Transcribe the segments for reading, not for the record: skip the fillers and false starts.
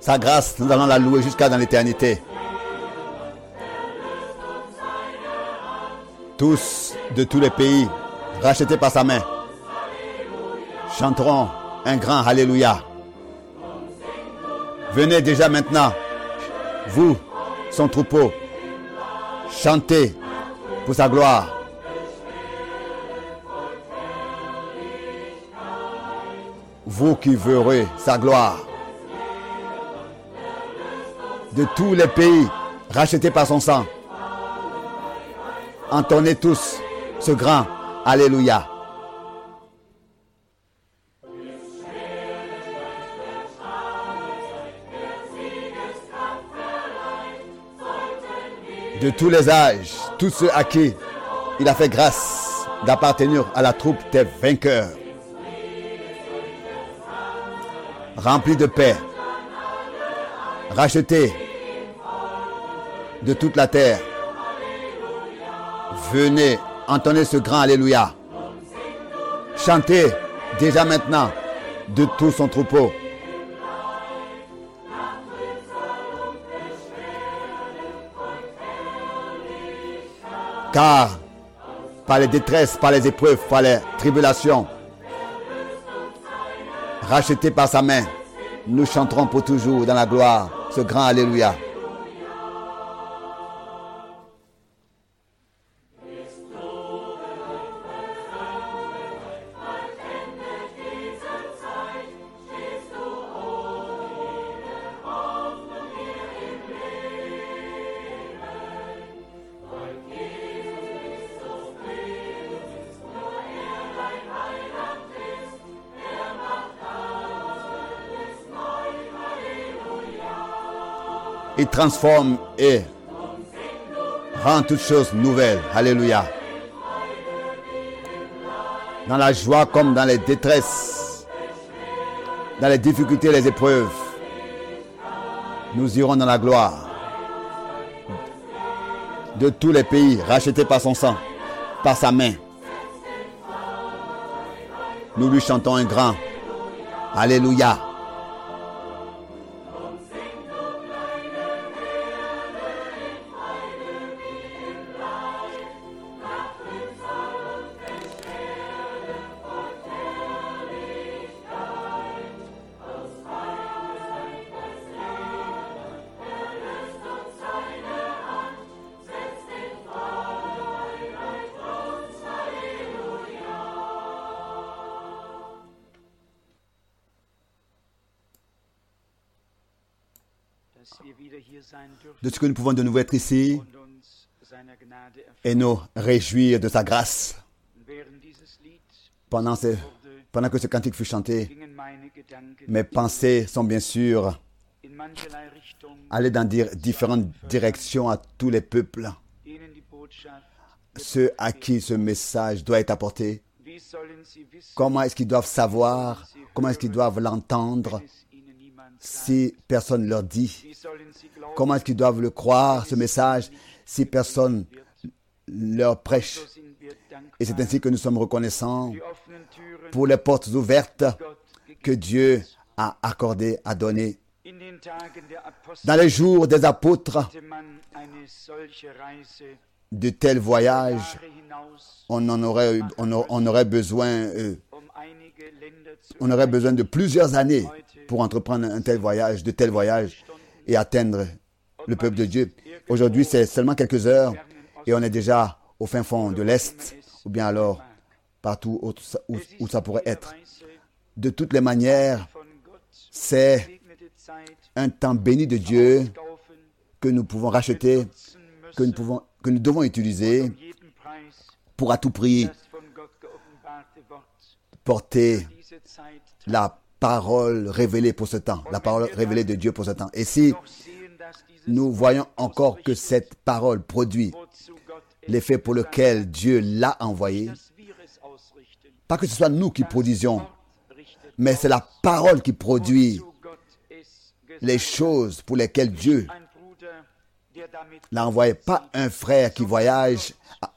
Sa grâce, nous allons la louer jusqu'à dans l'éternité. Tous, de tous les pays, rachetés par sa main, chanteront un grand Alléluia. Venez déjà maintenant, vous, son troupeau, chantez pour sa gloire. Vous qui verrez sa gloire. De tous les pays, rachetés par son sang. Entonnez tous ce grand Alléluia. De tous les âges, tous ceux à qui il a fait grâce d'appartenir à la troupe des vainqueurs. Remplis de paix, rachetés de toute la terre. Venez entonnez ce grand Alléluia. Chantez déjà maintenant de tout son troupeau. Car par les détresses, par les épreuves, par les tribulations, rachetés par sa main, nous chanterons pour toujours dans la gloire ce grand Alléluia. Il transforme et rend toutes choses nouvelles. Alléluia. Dans la joie comme dans les détresses, dans les difficultés et les épreuves, nous irons dans la gloire. De tous les pays, rachetés par son sang, par sa main, nous lui chantons un grand Alléluia. De ce que nous pouvons de nouveau être ici et nous réjouir de sa grâce. Pendant que ce cantique fut chanté, mes pensées sont bien sûr allées dans différentes directions à tous les peuples, ceux à qui ce message doit être apporté. Comment est-ce qu'ils doivent savoir, comment est-ce qu'ils doivent l'entendre si personne ne leur dit? Comment est-ce qu'ils doivent le croire, ce message, si personne leur prêche? Et c'est ainsi que nous sommes reconnaissants pour les portes ouvertes que Dieu a accordées, a données. Dans les jours des apôtres, de tels voyages, on aurait besoin de plusieurs années pour entreprendre un tel voyage, de tels voyages et atteindre le peuple de Dieu. Aujourd'hui, c'est seulement quelques heures et on est déjà au fin fond de l'Est ou bien alors partout où ça pourrait être. De toutes les manières, c'est un temps béni de Dieu que nous pouvons racheter, que nous devons utiliser pour à tout prix porter la parole révélée pour ce temps, la parole révélée de Dieu pour ce temps. Et si nous voyons encore que cette parole produit l'effet pour lequel Dieu l'a envoyé, pas que ce soit nous qui produisions, mais c'est la parole qui produit les choses pour lesquelles Dieu l'a envoyé. Pas un frère qui voyage,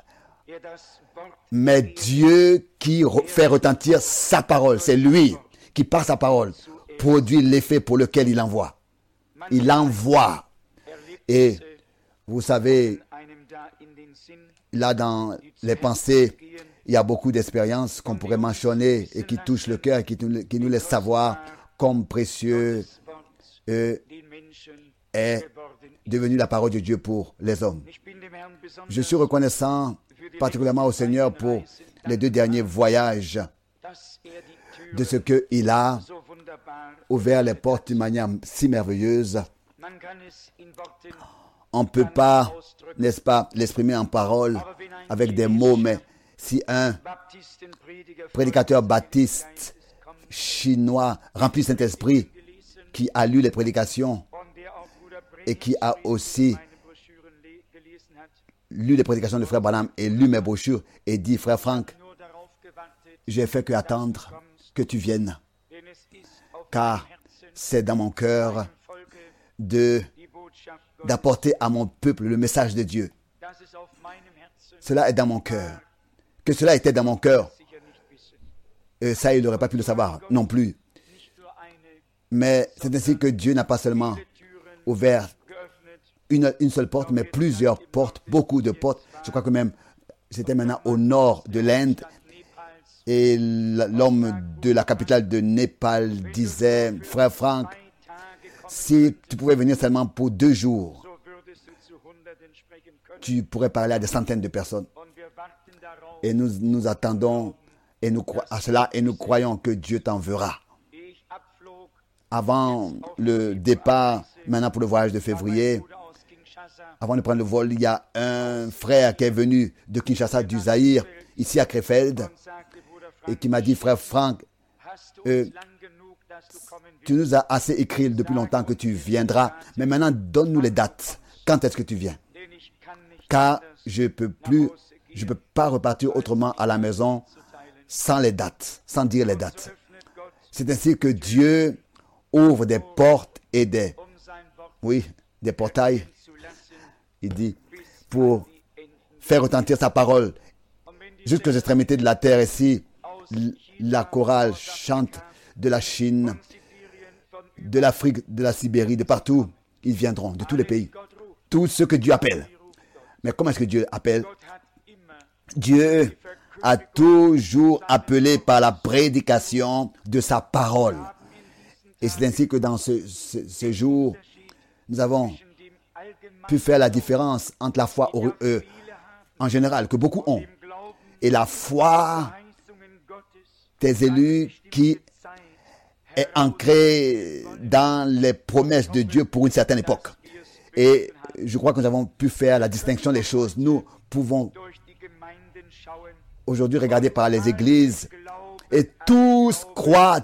mais Dieu qui fait retentir sa parole. C'est lui qui, par sa parole, produit l'effet pour lequel il envoie. il envoie. Et vous savez, là dans les pensées, il y a beaucoup d'expériences qu'on pourrait mentionner et qui touchent le cœur et qui nous laissent savoir comme précieux est devenu la parole de Dieu pour les hommes. Je suis reconnaissant particulièrement au Seigneur pour les 2 derniers voyages, de ce qu'il a ouvert les portes d'une manière si merveilleuse. On ne peut pas, n'est-ce pas, l'exprimer en parole avec des mots, mais si un prédicateur baptiste chinois rempli du Saint-Esprit qui a lu les prédications et qui a aussi lu les prédications de Frère Branham et lu mes brochures et dit, Frère Frank, j'ai fait que attendre que tu viennes, car c'est dans mon cœur d'apporter à mon peuple le message de Dieu. Cela est dans mon cœur. Que cela était dans mon cœur, ça, il n'aurait pas pu le savoir non plus. Mais c'est ainsi que Dieu n'a pas seulement ouvert une seule porte, mais plusieurs portes, beaucoup de portes. Je crois que même, c'était maintenant au nord de l'Inde. Et l'homme de la capitale de Népal disait, Frère Frank, si tu pouvais venir seulement pour 2 jours, tu pourrais parler à des centaines de personnes. Et nous attendons à cela et nous croyons que Dieu t'enverra. Avant le départ, maintenant pour le voyage de février, avant de prendre le vol, il y a un frère qui est venu de Kinshasa, du Zaïre, ici à Krefeld, et qui m'a dit, Frère Frank, tu nous as assez écrit depuis longtemps que tu viendras, mais maintenant donne-nous les dates. Quand est-ce que tu viens? Car je ne peux pas repartir autrement à la maison sans les dates, sans dire les dates. C'est ainsi que Dieu ouvre des portes et des portails, il dit, pour faire retentir sa parole jusqu'aux extrémités de la terre. Ici, la chorale chante de la Chine, de l'Afrique, de la Sibérie, de partout. Ils viendront, de tous les pays. Tous ceux que Dieu appelle. Mais comment est-ce que Dieu appelle? Dieu a toujours appelé par la prédication de sa parole. Et c'est ainsi que dans ce jour, nous avons pu faire la différence entre la foi en général, que beaucoup ont, et la foi des élus qui est ancrée dans les promesses de Dieu pour une certaine époque. Et je crois que nous avons pu faire la distinction des choses. Nous pouvons aujourd'hui regarder par les églises et tous croient.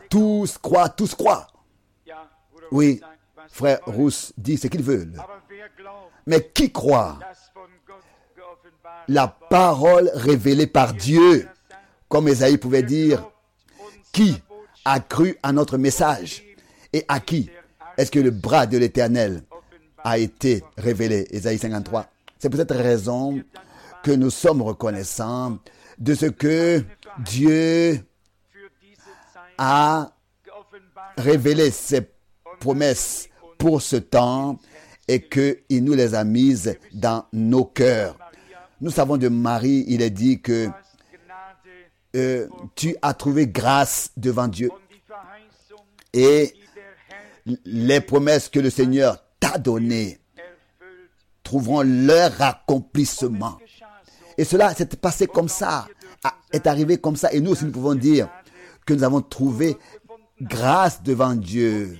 Oui, frère Rousse dit ce qu'ils veulent. Mais qui croit la parole révélée par Dieu, comme Ésaïe pouvait dire, qui a cru à notre message et à qui est-ce que le bras de l'Éternel a été révélé? Ésaïe 53. C'est pour cette raison que nous sommes reconnaissants de ce que Dieu a révélé ses promesses pour ce temps et qu'il nous les a mises dans nos cœurs. Nous savons de Marie, il est dit que tu as trouvé grâce devant Dieu et les promesses que le Seigneur t'a données trouveront leur accomplissement. Et cela s'est passé comme ça, est arrivé comme ça. Et nous aussi, nous pouvons dire que nous avons trouvé grâce devant Dieu.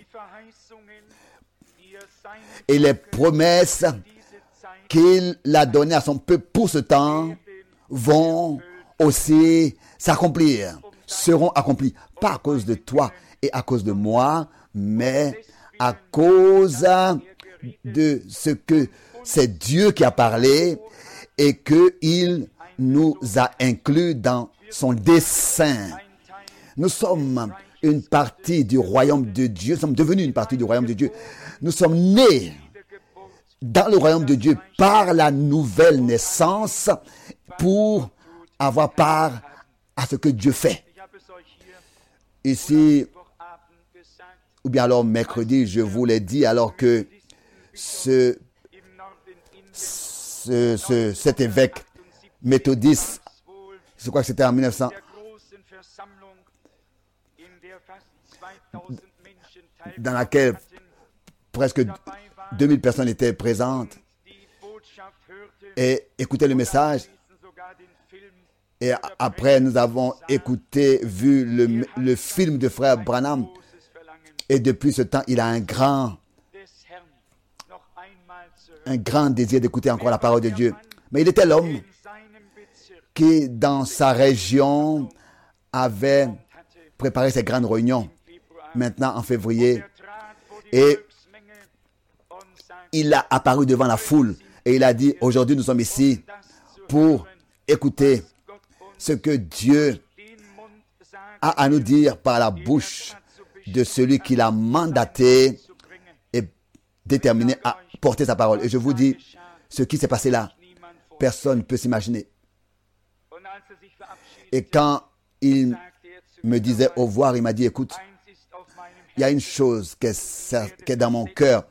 Et les promesses qu'il a données à son peuple pour ce temps vont aussi s'accomplir, seront accomplies. Pas à cause de toi et à cause de moi, mais à cause de ce que c'est Dieu qui a parlé et qu'il nous a inclus dans son dessein. Nous sommes une partie du royaume de Dieu. Nous sommes devenus une partie du royaume de Dieu. Nous sommes nés dans le royaume de Dieu par la nouvelle naissance pour avoir part à ce que Dieu fait. Ici, ou bien alors mercredi, je vous l'ai dit, alors que cet évêque méthodiste, je crois que c'était en 1900, dans laquelle presque 2000 personnes étaient présentes et écoutaient le message. Et après, nous avons vu le film de frère Branham. Et depuis ce temps, il a un grand désir d'écouter encore la parole de Dieu. Mais il était l'homme qui, dans sa région, avait préparé ces grandes réunions, maintenant en février. Et il a apparu devant la foule et il a dit, aujourd'hui nous sommes ici pour écouter ce que Dieu a à nous dire par la bouche de celui qui l'a mandaté et déterminé à porter sa parole. Et je vous dis, ce qui s'est passé là, personne ne peut s'imaginer. Et quand il me disait au revoir, il m'a dit, écoute, il y a une chose qui est dans mon cœur.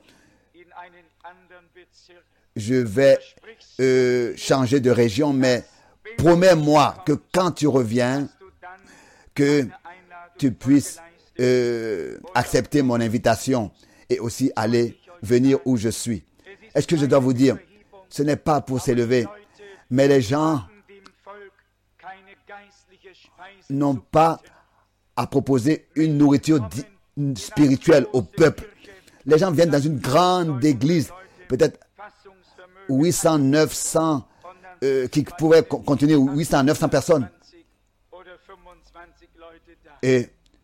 Je vais changer de région, mais promets-moi que quand tu reviens, que tu puisses accepter mon invitation et aussi venir où je suis. Est-ce que je dois vous dire, ce n'est pas pour s'élever, mais les gens n'ont pas à proposer une nourriture spirituelle au peuple. Les gens viennent dans une grande église, peut-être 800, 900, qui pourrait contenir 800, 900 personnes. Et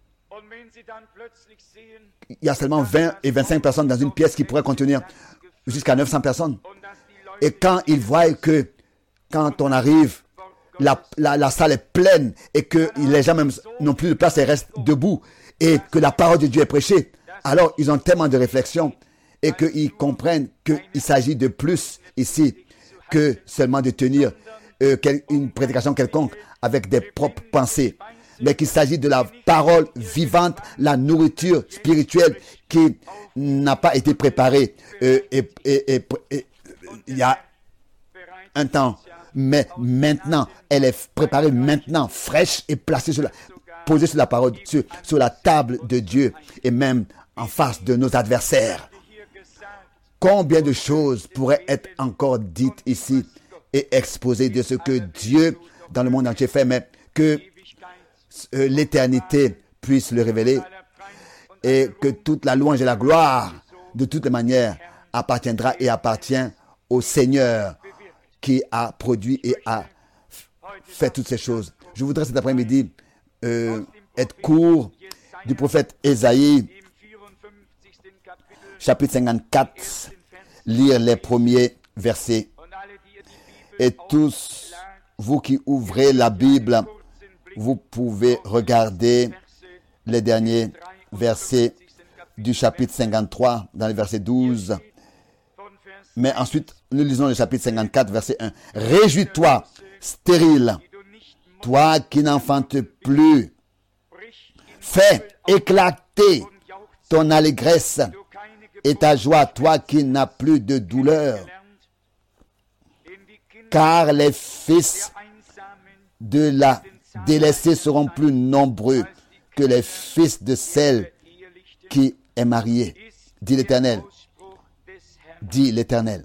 il y a seulement 20 et 25 personnes dans une pièce qui pourrait contenir jusqu'à 900 personnes. Et quand ils voient que quand on arrive, la salle est pleine et que les gens même n'ont plus de place et restent debout et que la parole de Dieu est prêchée, alors ils ont tellement de réflexion et qu'ils comprennent qu'il s'agit de plus ici que seulement de tenir une prédication quelconque avec des propres pensées, mais qu'il s'agit de la parole vivante, la nourriture spirituelle qui n'a pas été préparée il y a un temps, mais maintenant, elle est préparée maintenant, fraîche et placée posée sur la parole, sur la table de Dieu et même en face de nos adversaires. Combien de choses pourraient être encore dites ici et exposées de ce que Dieu dans le monde entier fait, mais que l'éternité puisse le révéler et que toute la louange et la gloire, de toutes les manières, appartiendra et appartient au Seigneur qui a produit et a fait toutes ces choses. Je voudrais cet après-midi être court du prophète Ésaïe, chapitre 54, lire les premiers versets. Et tous, vous qui ouvrez la Bible, vous pouvez regarder les derniers versets du chapitre 53, dans le verset 12. Mais ensuite, nous lisons le chapitre 54, verset 1. « Réjouis-toi, stérile, toi qui n'enfantes plus. Fais éclater ton allégresse et ta joie, toi qui n'as plus de douleur. Car les fils de la délaissée seront plus nombreux que les fils de celle qui est mariée, dit l'Éternel. Dit l'Éternel.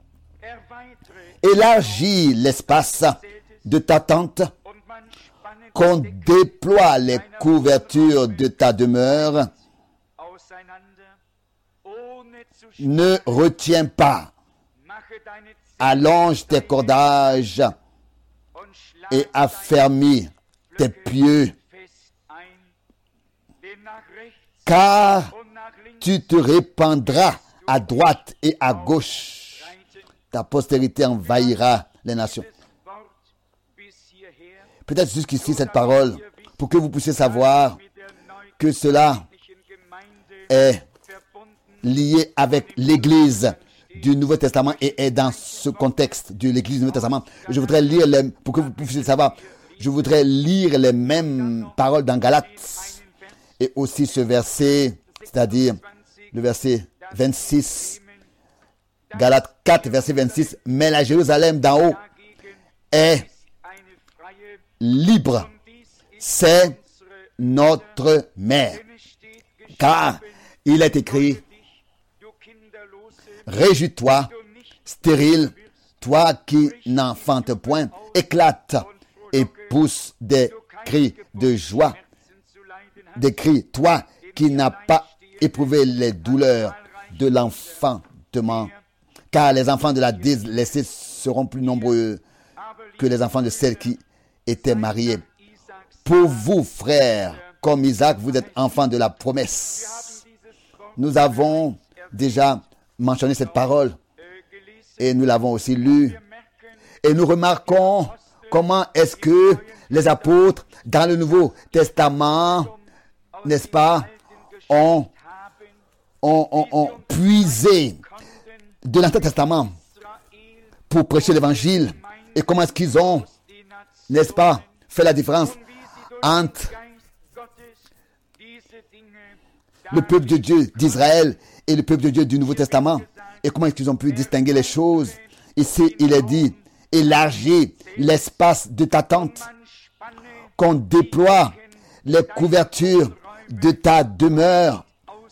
Élargis l'espace de ta tente, qu'on déploie les couvertures de ta demeure. Ne retiens pas, allonge tes cordages et affermis tes pieux, car tu te répandras à droite et à gauche. Ta postérité envahira les nations. Peut-être jusqu'ici cette parole, pour que vous puissiez savoir que cela est lié avec l'Église du Nouveau Testament et est dans ce contexte de l'Église du Nouveau Testament. Je voudrais lire, pour que vous puissiez savoir, je voudrais lire les mêmes paroles dans Galates et aussi ce verset c'est-à-dire le verset 26, Galates 4, verset 26, mais la Jérusalem d'en haut est libre, c'est notre mère. Car il est écrit, réjouis-toi, stérile, toi qui n'enfantes point, éclate et pousse des cris de joie, des cris, toi qui n'as pas éprouvé les douleurs de l'enfantement, car les enfants de la délaissée seront plus nombreux que les enfants de celles qui étaient mariées. Pour vous, frères, comme Isaac, vous êtes enfants de la promesse. Nous avons déjà mentionné cette parole et nous l'avons aussi lue. Et nous remarquons comment est-ce que les apôtres, dans le Nouveau Testament, n'est-ce pas, ont puisé de l'Ancien Testament pour prêcher l'Évangile. Et comment est-ce qu'ils ont, n'est-ce pas, fait la différence entre le peuple de Dieu d'Israël et le peuple de Dieu du Nouveau Testament. Et comment est-ce qu'ils ont pu distinguer les choses? Ici, il est dit, élargis l'espace de ta tente, qu'on déploie les couvertures de ta demeure.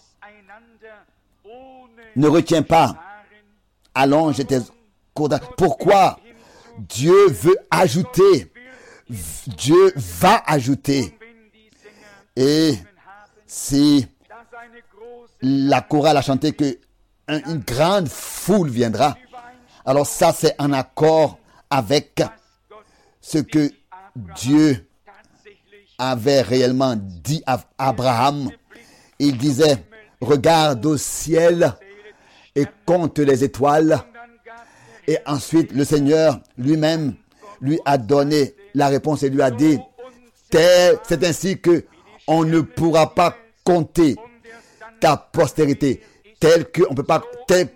Ne retiens pas, allonge tes cordages. Pourquoi? Dieu veut ajouter. Dieu va ajouter. Et si la chorale a chanté que une grande foule viendra, alors ça c'est en accord avec ce que Dieu avait réellement dit à Abraham. Il disait, regarde au ciel et compte les étoiles. Et ensuite le Seigneur lui-même lui a donné la réponse et lui a dit, c'est ainsi que on ne pourra pas compter ta postérité, tel que on peut pas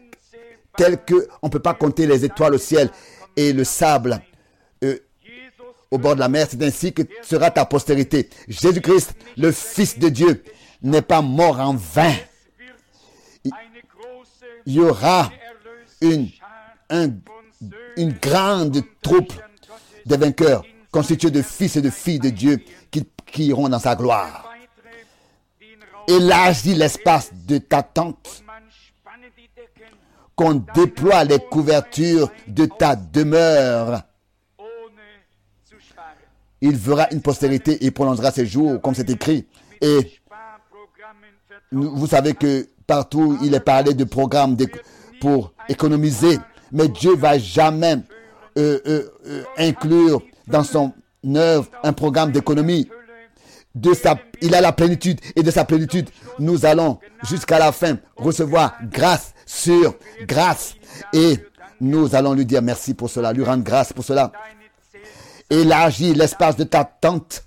compter les étoiles au ciel et le sable au bord de la mer. C'est ainsi que sera ta postérité. Jésus-Christ, le Fils de Dieu, n'est pas mort en vain. Il y aura une grande troupe de vainqueurs constituée de fils et de filles de Dieu qui iront dans sa gloire. Élargis l'espace de ta tente, qu'on déploie les couvertures de ta demeure. Il verra une postérité et prolongera ses jours, comme c'est écrit. Et vous savez que partout, il est parlé de programmes pour économiser. Mais Dieu ne va jamais inclure dans son œuvre un programme d'économie. Il a la plénitude, et de sa plénitude, nous allons jusqu'à la fin recevoir grâce sur grâce. Et nous allons lui dire merci pour cela, lui rendre grâce pour cela. Élargis l'espace de ta tente,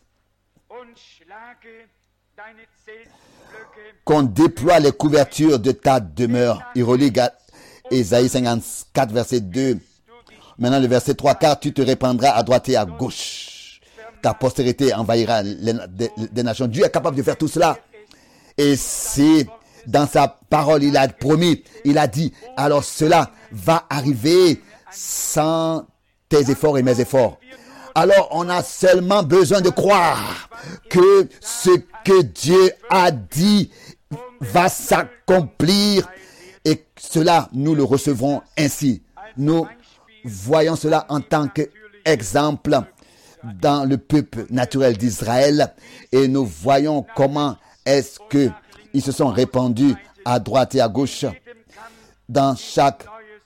qu'on déploie les couvertures de ta demeure. Il relie Ésaïe 54, verset 2. Maintenant, le verset 3, car tu te répandras à droite et à gauche. Ta postérité envahira des nations. Dieu est capable de faire tout cela. Et c'est dans sa parole, il a promis, il a dit, alors cela va arriver sans tes efforts et mes efforts. Alors on a seulement besoin de croire que ce que Dieu a dit va s'accomplir, et cela, nous le recevrons ainsi. Nous voyons cela en tant qu'exemple dans le peuple naturel d'Israël, et nous voyons comment est-ce que ils se sont répandus à droite et à gauche dans chaque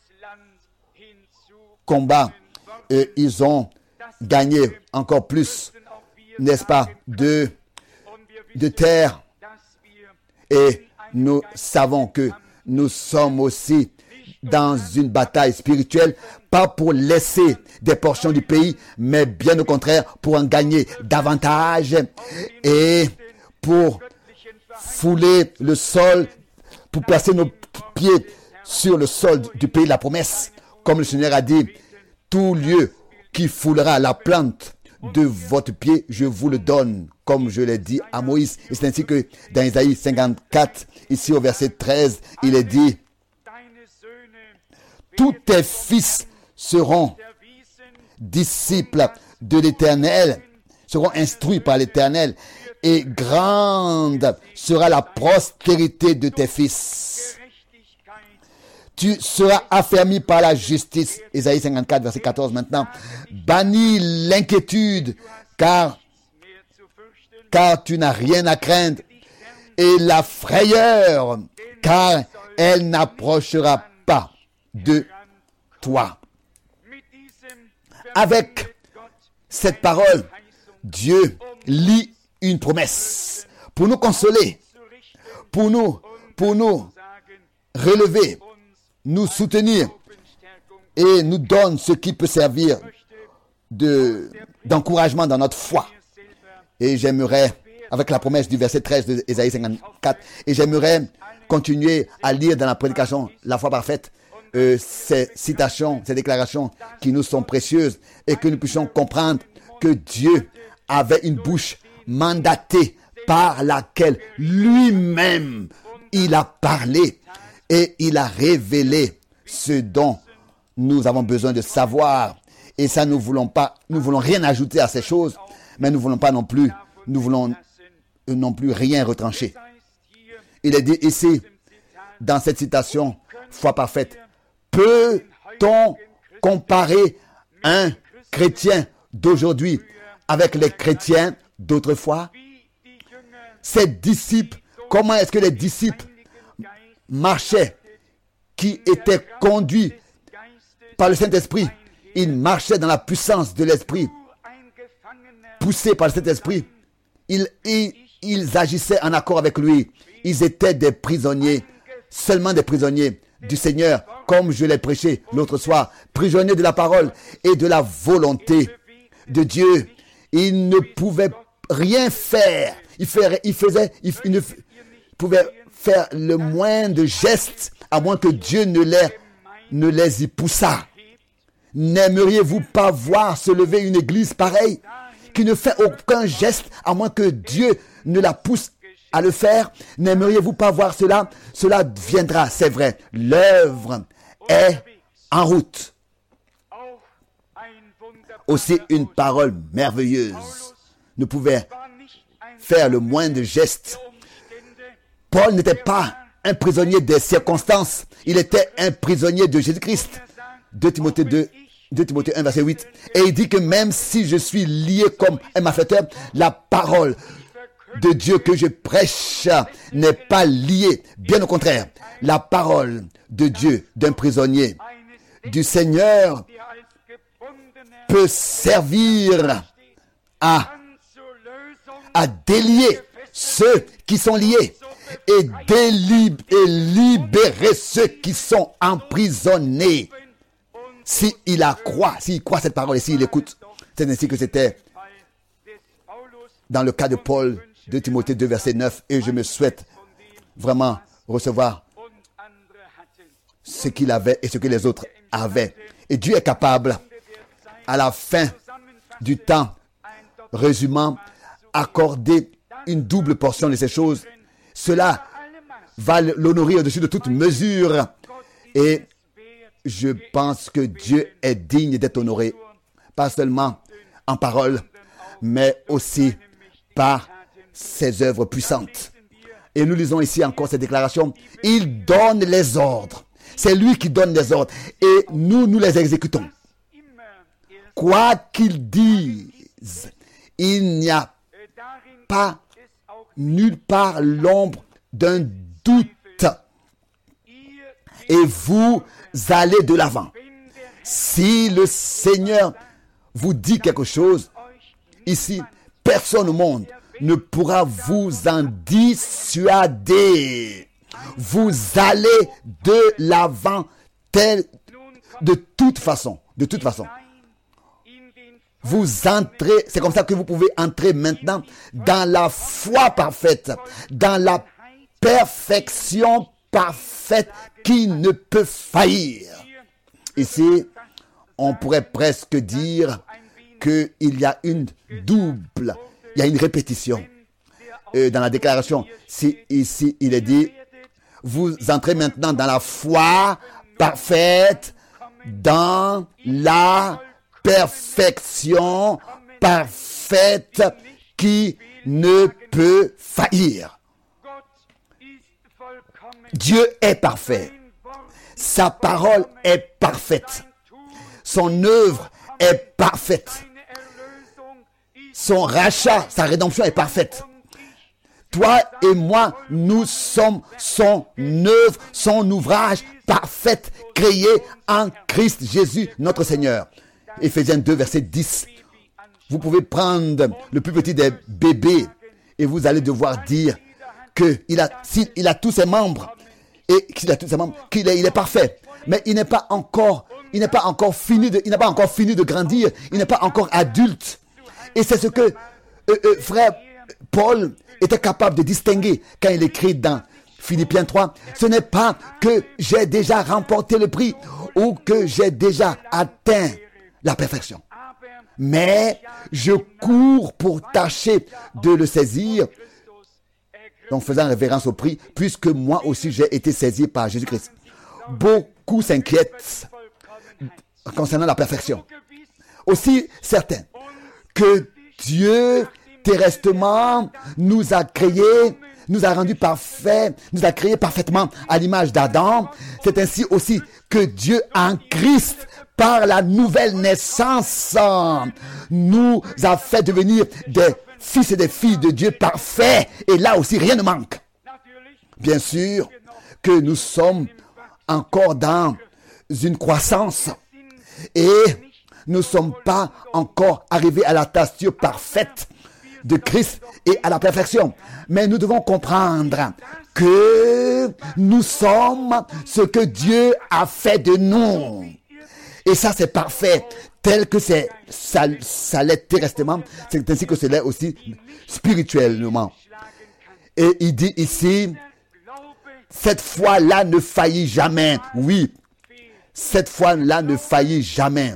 combat, et ils ont gagné encore plus, n'est-ce pas, de terre. Et nous savons que nous sommes aussi dans une bataille spirituelle, pas pour laisser des portions du pays, mais bien au contraire, pour en gagner davantage et pour fouler le sol, pour placer nos pieds sur le sol du pays de la promesse. Comme le Seigneur a dit, tout lieu qui foulera la plante de votre pied, je vous le donne, comme je l'ai dit à Moïse. Et c'est ainsi que dans Isaïe 54, ici au verset 13, il est dit, tous tes fils seront disciples de l'Éternel, seront instruits par l'Éternel, et grande sera la prospérité de tes fils. Tu seras affermi par la justice. Isaïe 54, verset 14 maintenant. Bannis l'inquiétude, car tu n'as rien à craindre. Et la frayeur, car elle n'approchera pas de toi. Avec cette parole, Dieu lit une promesse pour nous consoler, pour nous relever, nous soutenir et nous donne ce qui peut servir d'encouragement dans notre foi. Et j'aimerais, avec la promesse du verset 13 de Isaïe 54, et j'aimerais continuer à lire dans la prédication La foi parfaite ces citations, ces déclarations qui nous sont précieuses et que nous puissions comprendre que Dieu avait une bouche mandatée par laquelle lui-même il a parlé et il a révélé ce dont nous avons besoin de savoir. Et ça, nous voulons rien ajouter à ces choses, mais nous voulons non plus rien retrancher. Il est dit ici, dans cette citation, foi parfaite, peut-on comparer un chrétien d'aujourd'hui avec les chrétiens d'autrefois? Ces disciples, comment est-ce que les disciples marchaient, qui étaient conduits par le Saint-Esprit? Ils marchaient dans la puissance de l'Esprit, poussés par le Saint-Esprit. Ils agissaient en accord avec lui. Ils étaient des prisonniers, seulement des prisonniers du Seigneur, comme je l'ai prêché l'autre soir, prisonniers de la parole et de la volonté de Dieu. Ils ne pouvaient rien faire. Ils ne pouvaient faire le moindre geste à moins que Dieu ne les y poussât. N'aimeriez-vous pas voir se lever une église pareille, qui ne fait aucun geste à moins que Dieu ne la pousse à le faire? N'aimeriez-vous pas voir cela? Cela viendra, c'est vrai. L'œuvre est en route. Aussi, une parole merveilleuse ne pouvait faire le moindre geste. Paul n'était pas un prisonnier des circonstances. Il était un prisonnier de Jésus-Christ. 2 Timothée 1, verset 8. Et il dit que même si je suis lié comme un malfaiteur, la parole de Dieu que je prêche n'est pas liée. Bien au contraire, la parole de Dieu d'un prisonnier du Seigneur peut servir à délier ceux qui sont liés et libérer ceux qui sont emprisonnés. S'il croit cette parole et s'il écoute, c'est ainsi que c'était dans le cas de Paul, de Timothée 2, verset 9, et je me souhaite vraiment recevoir ce qu'il avait et ce que les autres avaient. Et Dieu est capable, à la fin du temps, résumant, accorder une double portion de ces choses. Cela va l'honorer au-dessus de toute mesure. Et je pense que Dieu est digne d'être honoré, pas seulement en parole, mais aussi par ses œuvres puissantes. Et nous lisons ici encore cette déclaration. Il donne les ordres. C'est lui qui donne les ordres. Et nous les exécutons. Quoi qu'ils disent, il n'y a pas nulle part l'ombre d'un doute. Et vous allez de l'avant. Si le Seigneur vous dit quelque chose, ici, personne au monde ne pourra vous en dissuader. Vous allez de l'avant de toute façon. Vous entrez, c'est comme ça que vous pouvez entrer maintenant dans la foi parfaite, dans la perfection parfaite qui ne peut faillir. Ici, on pourrait presque dire qu'il y a une répétition. Dans la déclaration, si ici il est dit, vous entrez maintenant dans la foi parfaite, dans la perfection parfaite qui ne peut faillir. Dieu est parfait. Sa parole est parfaite. Son œuvre est parfaite. Son rachat, sa rédemption est parfaite. Toi et moi, nous sommes son œuvre, son ouvrage parfaite, créé en Christ Jésus, notre Seigneur. Éphésiens 2, verset 10. Vous pouvez prendre le plus petit des bébés et vous allez devoir dire s'il a tous ses membres et qu'il a tous ses membres, il est parfait. Mais il n'a pas encore fini de grandir, il n'est pas encore adulte. Et c'est ce que frère Paul était capable de distinguer quand il écrit dans Philippiens 3. Ce n'est pas que j'ai déjà remporté le prix ou que j'ai déjà atteint la perfection, mais je cours pour tâcher de le saisir, donc faisant référence au prix, puisque moi aussi j'ai été saisi par Jésus-Christ. Beaucoup s'inquiètent concernant la perfection. Aussi certain que Dieu terresтрement nous a créés, nous a rendus parfaits, nous a créés parfaitement à l'image d'Adam. C'est ainsi aussi que Dieu en Christ, par la nouvelle naissance, nous a fait devenir des fils et des filles de Dieu parfaits. Et là aussi, rien ne manque. Bien sûr que nous sommes encore dans une croissance et nous ne sommes pas encore arrivés à la stature parfaite de Christ et à la perfection. Mais nous devons comprendre que nous sommes ce que Dieu a fait de nous. Et ça, c'est parfait. Tel que ça l'est terrestrement, c'est ainsi que c'est aussi spirituellement. Et il dit ici, cette foi-là ne faillit jamais. Oui, cette foi-là ne faillit jamais.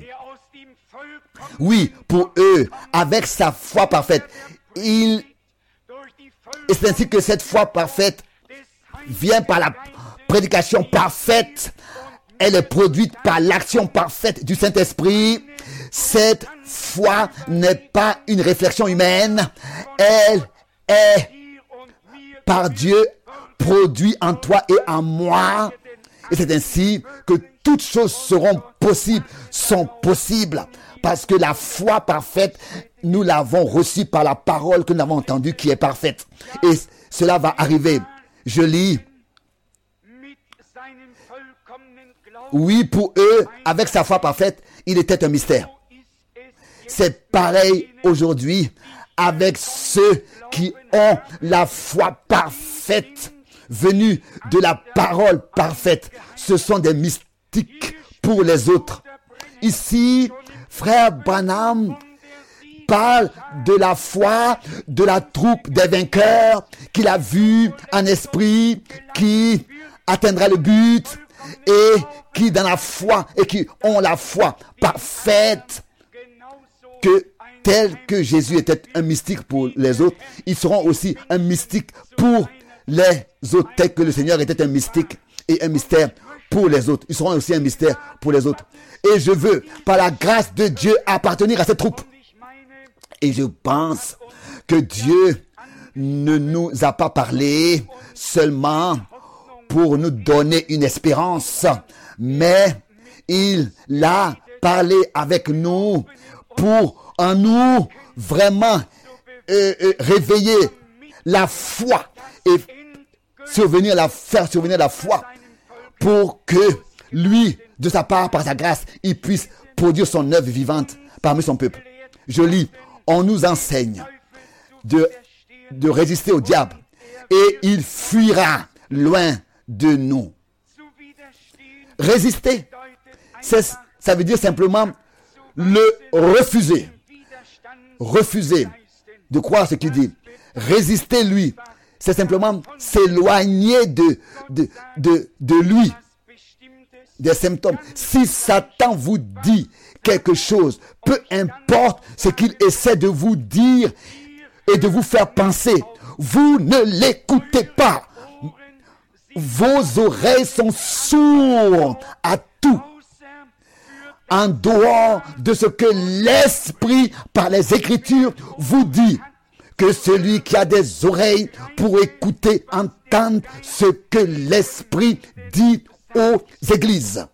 Oui, pour eux, avec sa foi parfaite, et c'est ainsi que cette foi parfaite vient par la prédication parfaite. Elle est produite par l'action parfaite du Saint-Esprit. Cette foi n'est pas une réflexion humaine. Elle est par Dieu produite en toi et en moi. Et c'est ainsi que toutes choses sont possibles. Parce que la foi parfaite, nous l'avons reçue par la parole que nous avons entendue qui est parfaite. Et cela va arriver. Je lis. Oui, pour eux, avec sa foi parfaite, il était un mystère. C'est pareil aujourd'hui avec ceux qui ont la foi parfaite venue de la parole parfaite. Ce sont des mystiques pour les autres. Ici, frère Branham parle de la foi de la troupe des vainqueurs qu'il a vu en esprit, qui atteindra le but et qui dans la foi et qui ont la foi parfaite, que tel que Jésus était un mystique pour les autres, ils seront aussi un mystique pour les autres, tel que le Seigneur était un mystique et un mystère pour les autres. Ils seront aussi un mystère pour les autres. Et je veux, par la grâce de Dieu, appartenir à cette troupe. Et je pense que Dieu ne nous a pas parlé seulement pour nous donner une espérance, mais il a parlé avec nous pour en nous vraiment réveiller la foi et faire survenir la foi pour que lui, de sa part, par sa grâce, il puisse produire son œuvre vivante parmi son peuple. Je lis, on nous enseigne de résister au diable et il fuira loin de nous. Résister, ça veut dire simplement le refuser. Refuser de croire ce qu'il dit. Résister lui, c'est simplement s'éloigner de lui. des symptômes. Si Satan vous dit quelque chose, peu importe ce qu'il essaie de vous dire et de vous faire penser, vous ne l'écoutez pas. Vos oreilles sont sourdes à tout, en dehors de ce que l'Esprit, par les Écritures, vous dit. Que celui qui a des oreilles pour écouter, entendre ce que l'Esprit dit aux églises.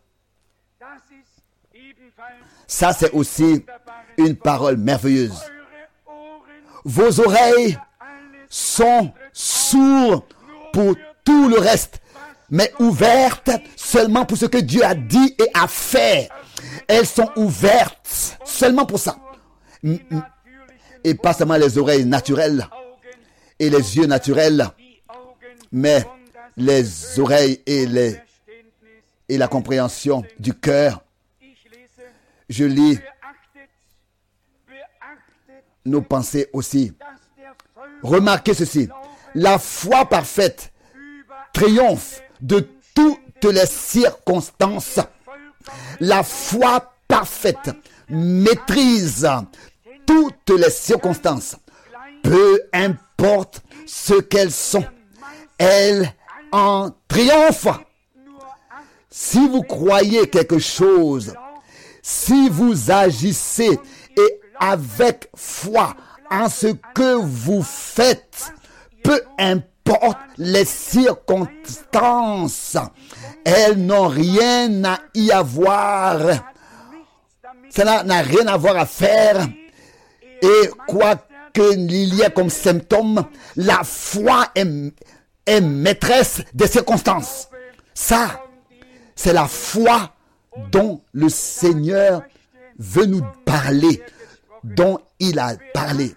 Ça, c'est aussi une parole merveilleuse. Vos oreilles sont sourdes pour tout le reste, mais ouvertes seulement pour ce que Dieu a dit et a fait. Elles sont ouvertes seulement pour ça. Et pas seulement les oreilles naturelles et les yeux naturels, mais les oreilles et la compréhension du cœur. Je lis nos pensées aussi. Remarquez ceci. La foi parfaite triomphe de toutes les circonstances. La foi parfaite maîtrise toutes les circonstances. Peu importe ce qu'elles sont, elles en triomphent. Si vous croyez quelque chose, si vous agissez et avec foi en ce que vous faites, peu importe les circonstances, elles n'ont rien à y avoir. Ça n'a rien à voir à faire. Et quoi qu'il y ait comme symptôme, la foi est maîtresse des circonstances. Ça, c'est la foi dont le Seigneur veut nous parler, dont il a parlé.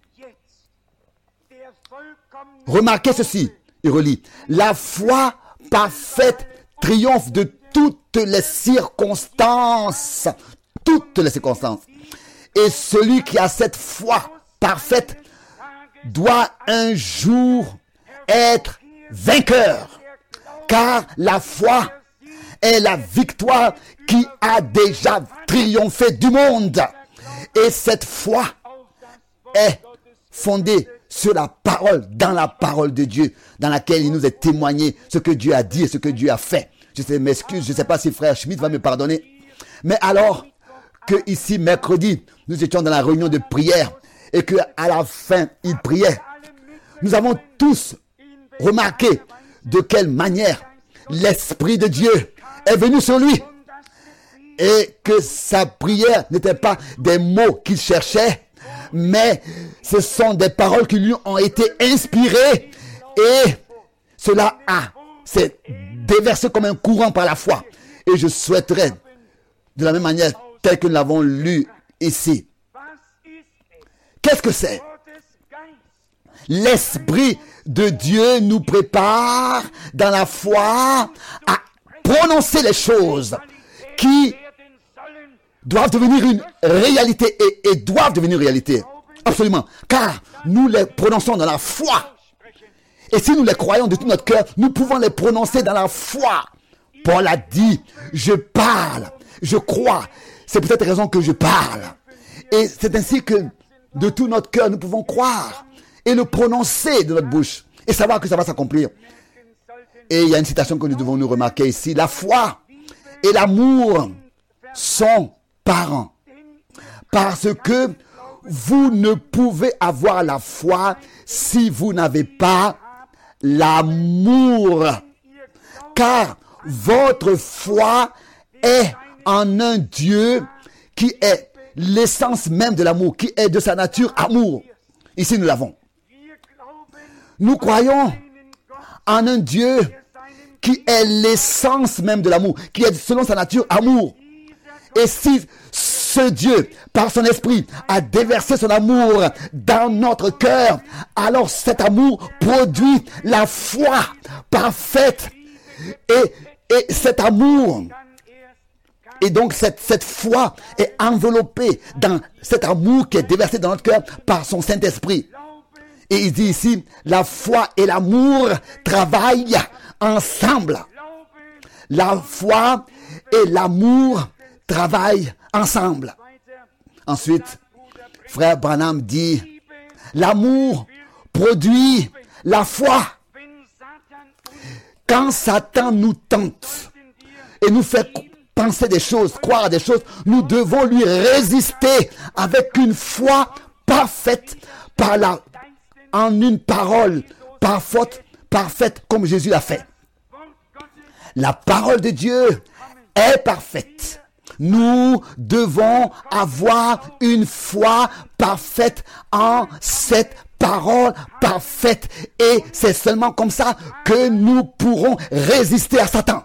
Remarquez ceci, il relit. La foi parfaite triomphe de toutes les circonstances. Toutes les circonstances. Et celui qui a cette foi parfaite doit un jour être vainqueur. Car la foi est la victoire qui a déjà triomphé du monde. Et cette foi est fondée sur la parole, dans la parole de Dieu, dans laquelle il nous est témoigné ce que Dieu a dit et ce que Dieu a fait. Je m'excuse, je ne sais pas si frère Schmitt va me pardonner. Mais alors que ici, mercredi, nous étions dans la réunion de prière et que à la fin, il priait, nous avons tous remarqué de quelle manière l'Esprit de Dieu est venu sur lui et que sa prière n'était pas des mots qu'il cherchait, mais ce sont des paroles qui lui ont été inspirées et cela s'est déversé comme un courant par la foi. Et je souhaiterais, de la même manière tel que nous l'avons lu ici, qu'est-ce que c'est? L'Esprit de Dieu nous prépare dans la foi à prononcer les choses qui doivent devenir une réalité et doivent devenir réalité. Absolument. Car nous les prononçons dans la foi. Et si nous les croyons de tout notre cœur, nous pouvons les prononcer dans la foi. Paul a dit, je parle, je crois. C'est pour cette raison que je parle. Et c'est ainsi que de tout notre cœur, nous pouvons croire et le prononcer de notre bouche et savoir que ça va s'accomplir. Et il y a une citation que nous devons nous remarquer ici. La foi et l'amour sont parents. Parce que vous ne pouvez avoir la foi si vous n'avez pas l'amour. Car votre foi est en un Dieu qui est l'essence même de l'amour, qui est de sa nature amour. Ici, nous l'avons. Nous croyons en un Dieu qui est l'essence même de l'amour, qui est selon sa nature amour. Et si ce Dieu, par son esprit, a déversé son amour dans notre cœur, alors cet amour produit la foi parfaite. Et cet amour, et donc cette foi est enveloppée dans cet amour qui est déversé dans notre cœur par son Saint-Esprit. Et il dit ici, la foi et l'amour travaillent ensemble. La foi et l'amour travaillent ensemble. Ensuite, frère Branham dit, l'amour produit la foi. Quand Satan nous tente et nous fait penser des choses, croire à des choses, nous devons lui résister avec une foi parfaite en une parole parfaite comme Jésus l'a fait. La parole de Dieu est parfaite. Nous devons avoir une foi parfaite en cette parole parfaite. Et c'est seulement comme ça que nous pourrons résister à Satan.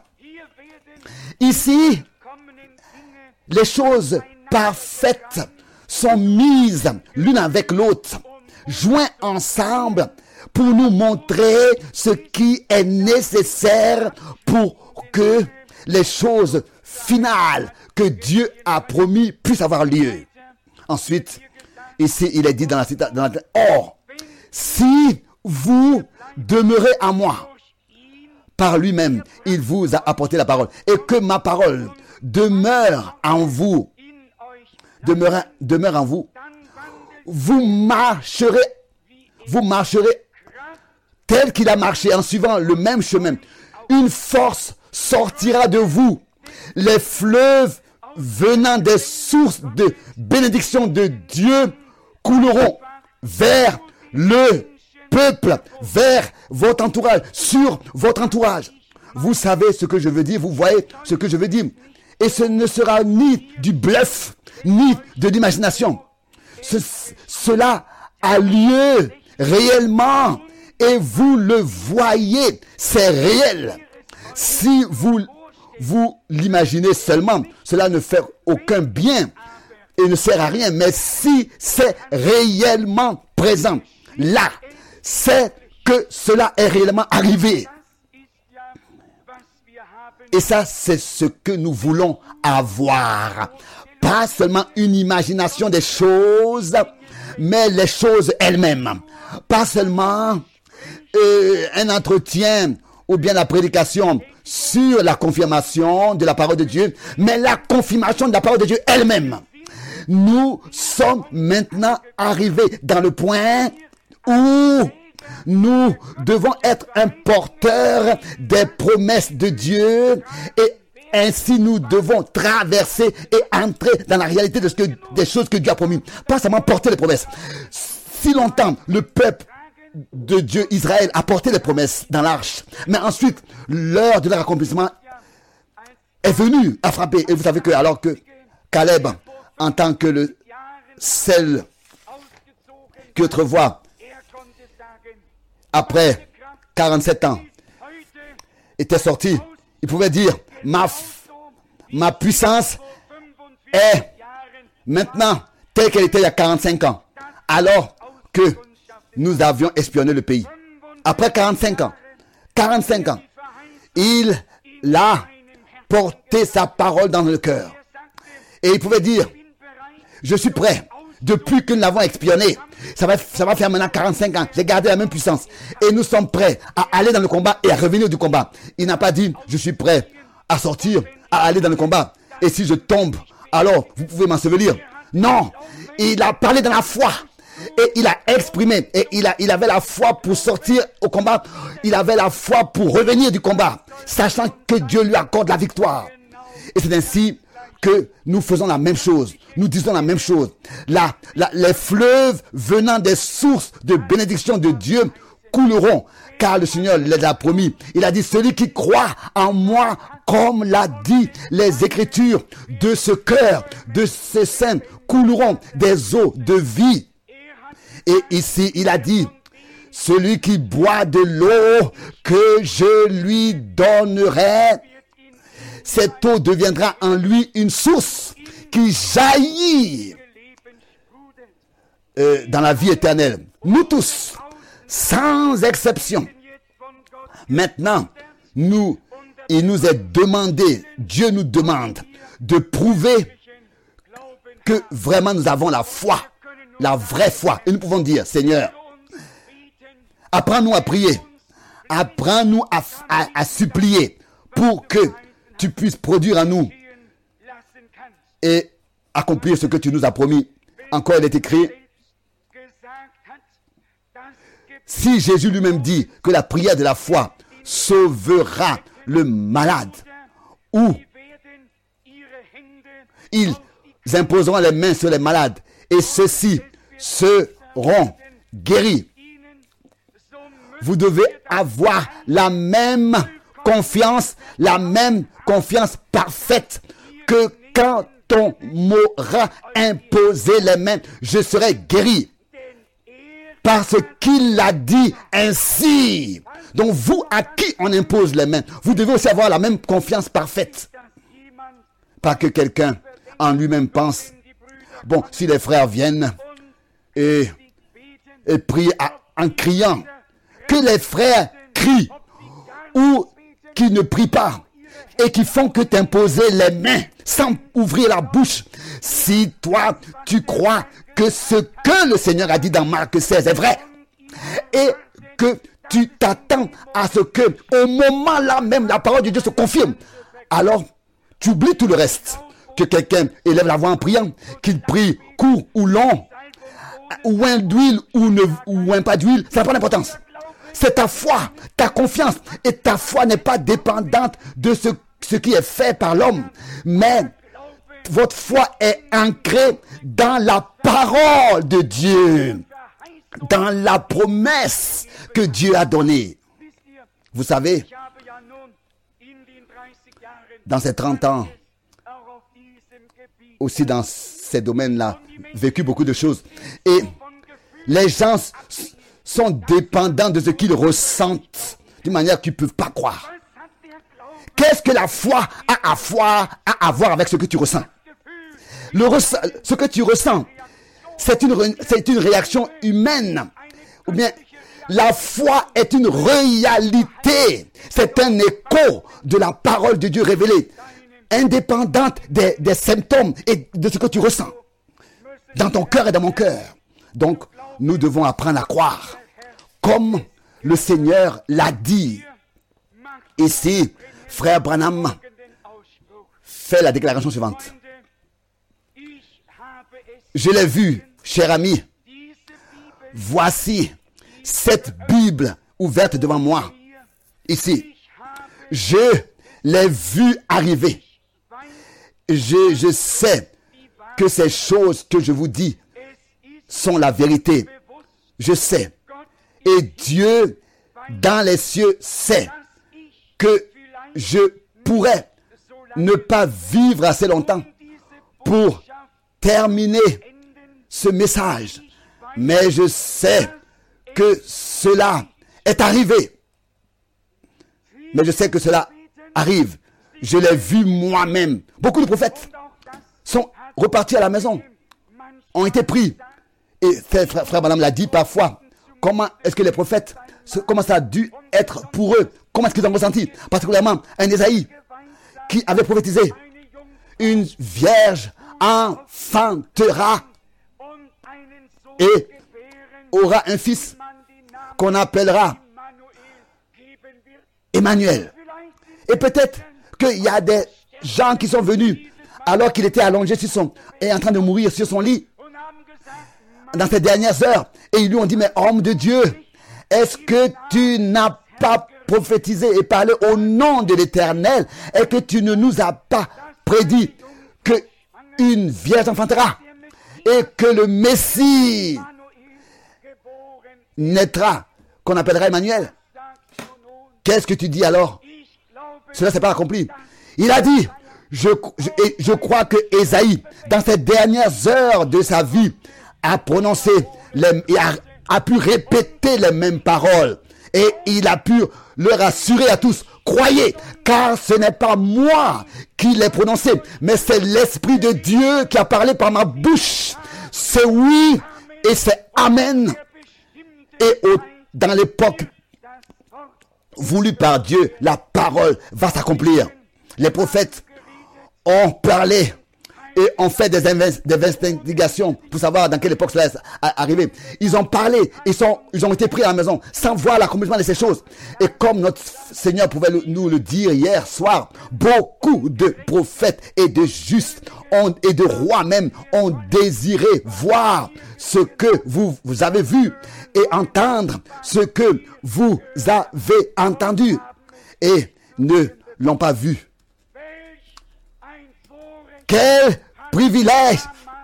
Ici, les choses parfaites sont mises l'une avec l'autre, jointes ensemble pour nous montrer ce qui est nécessaire pour que les choses finales que Dieu a promis puissent avoir lieu. Ensuite, ici, il est dit dans la citation, or, si vous demeurez en moi, par lui-même, il vous a apporté la parole, et que ma parole demeure en vous, demeure en vous, vous marcherez tel qu'il a marché en suivant le même chemin. Une force sortira de vous. Les fleuves venant des sources de bénédiction de Dieu couleront vers le peuple, vers votre entourage, sur votre entourage. Vous savez ce que je veux dire, vous voyez ce que je veux dire. Et ce ne sera ni du bluff, ni de l'imagination. Cela a lieu réellement et vous le voyez, c'est réel. Si vous l'imaginez seulement, cela ne fait aucun bien et ne sert à rien. Mais si c'est réellement présent, là, c'est que cela est réellement arrivé. Et ça, c'est ce que nous voulons avoir. Pas seulement une imagination des choses, mais les choses elles-mêmes. Pas seulement un entretien ou bien la prédication sur la confirmation de la parole de Dieu, mais la confirmation de la parole de Dieu elle-même. Nous sommes maintenant arrivés dans le point où nous devons être un porteur des promesses de Dieu et ainsi nous devons traverser et entrer dans la réalité des choses que Dieu a promis. Pas seulement porter les promesses. Si longtemps le peuple de Dieu, Israël, a porté les promesses dans l'arche, mais ensuite l'heure de leur accomplissement est venue à frapper. Et vous savez que alors que Caleb, en tant que le seul qui autrefois, après 47 ans, était sorti, il pouvait dire, ma puissance est maintenant telle qu'elle était il y a 45 ans, alors que nous avions espionné le pays. Après 45 ans, il a porté sa parole dans le cœur. Et il pouvait dire, je suis prêt. Depuis que nous l'avons espionné, ça va faire maintenant 45 ans. J'ai gardé la même puissance. Et nous sommes prêts à aller dans le combat et à revenir du combat. Il n'a pas dit, je suis prêt à sortir, à aller dans le combat. Et si je tombe, alors vous pouvez m'ensevelir. Non, il a parlé dans la foi. Et il a exprimé. Et il avait la foi pour sortir au combat. Il avait la foi pour revenir du combat. Sachant que Dieu lui accorde la victoire. Et c'est ainsi que nous faisons la même chose. Nous disons la même chose. Les fleuves venant des sources de bénédiction de Dieu couleront. Car le Seigneur les a promis. Il a dit, celui qui croit en moi, comme l'a dit les Écritures, de ce cœur, de ce sein, couleront des eaux de vie. Et ici, il a dit, celui qui boit de l'eau que je lui donnerai, cette eau deviendra en lui une source qui jaillit dans la vie éternelle. Nous tous, sans exception. Maintenant, il nous est demandé, Dieu nous demande de prouver que vraiment nous avons la foi, la vraie foi. Et nous pouvons dire, Seigneur, apprends-nous à prier, apprends-nous à supplier pour que tu puisses produire en nous et accomplir ce que tu nous as promis. Encore, il est écrit, si Jésus lui-même dit que la prière de la foi sauvera le malade, ou ils imposeront les mains sur les malades et ceux-ci seront guéris. Vous devez avoir la même confiance parfaite que quand on m'aura imposé les mains, je serai guéri. Parce qu'il l'a dit ainsi. Donc vous, à qui on impose les mains, vous devez aussi avoir la même confiance parfaite. Pas que quelqu'un en lui-même pense, bon, si les frères viennent et prient en criant, que les frères crient ou qui ne prient pas et qui font que t'imposer les mains sans ouvrir la bouche. Si toi, tu crois que ce que le Seigneur a dit dans Marc 16 est vrai et que tu t'attends à ce que au moment là même la parole de Dieu se confirme, alors tu oublies tout le reste. Que quelqu'un élève la voix en priant, qu'il prie court ou long, ou un d'huile ou un pas d'huile, ça n'a pas d'importance. C'est ta foi, ta confiance, et ta foi n'est pas dépendante de ce qui est fait par l'homme, mais votre foi est ancrée dans la parole de Dieu, dans la promesse que Dieu a donnée. Vous savez, dans ces 30 ans, aussi dans ces domaines-là, vécu beaucoup de choses. Et les gens sont dépendants de ce qu'ils ressentent d'une manière qu'ils ne peuvent pas croire. Qu'est-ce que la foi a à voir avec ce que tu ressens? Ce que tu ressens, c'est une réaction humaine. Ou bien, la foi est une réalité. C'est un écho de la parole de Dieu révélée, indépendante des symptômes et de ce que tu ressens dans ton cœur et dans mon cœur. Donc, nous devons apprendre à croire comme le Seigneur l'a dit. Ici, frère Branham fait la déclaration suivante. Je l'ai vu, cher ami. Voici cette Bible ouverte devant moi. Ici, je l'ai vu arriver. Je sais que ces choses que je vous dis sont la vérité. Je sais. Et Dieu, dans les cieux, sait que je pourrais ne pas vivre assez longtemps pour terminer ce message. Mais je sais que cela est arrivé. Mais je sais que cela arrive. Je l'ai vu moi-même. Beaucoup de prophètes sont repartis à la maison, ont été pris. Et frère Madame l'a dit parfois. Comment est-ce que les prophètes, comment ça a dû être pour eux? Comment est-ce qu'ils ont ressenti? Particulièrement un Ésaïe qui avait prophétisé. Une vierge enfantera et aura un fils qu'on appellera Emmanuel. Et peut-être qu'il y a des gens qui sont venus alors qu'il était allongé et en train de mourir sur son lit dans ces dernières heures. Et ils lui ont dit, mais homme de Dieu, est-ce que tu n'as pas prophétisé et parlé au nom de l'Éternel et que tu ne nous as pas prédit que une vierge enfantera et que le Messie naîtra, qu'on appellera Emmanuel? Qu'est-ce que tu dis alors? Cela s'est pas accompli. Il a dit, je crois que Ésaïe, dans ces dernières heures de sa vie, a prononcé, a pu répéter les mêmes paroles. Et il a pu leur assurer à tous, croyez, car ce n'est pas moi qui l'ai prononcé, mais c'est l'Esprit de Dieu qui a parlé par ma bouche. C'est oui et c'est amen. Et dans l'époque voulue par Dieu, la parole va s'accomplir. Les prophètes ont parlé et ont fait des investigations pour savoir dans quelle époque cela est arrivé. Ils ont parlé, ils ont été pris à la maison sans voir l'accomplissement de ces choses. Et comme notre Seigneur pouvait nous le dire hier soir, beaucoup de prophètes et de justes et de rois même ont désiré voir ce que vous avez vu et entendre ce que vous avez entendu et ne l'ont pas vu. Quel privilège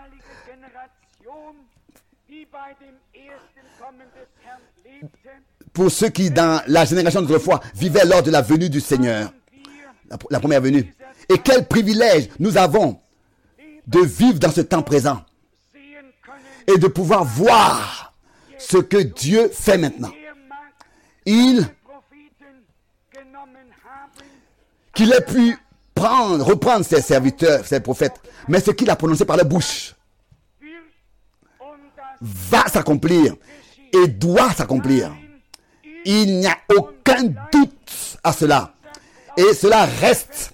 pour ceux qui, dans la génération d'autrefois, vivaient lors de la venue du Seigneur, la première venue. Et quel privilège nous avons de vivre dans ce temps présent et de pouvoir voir ce que Dieu fait maintenant. Qu'il ait pu reprendre ses serviteurs, ses prophètes, mais ce qu'il a prononcé par la bouche va s'accomplir et doit s'accomplir. Il n'y a aucun doute à cela. Et cela reste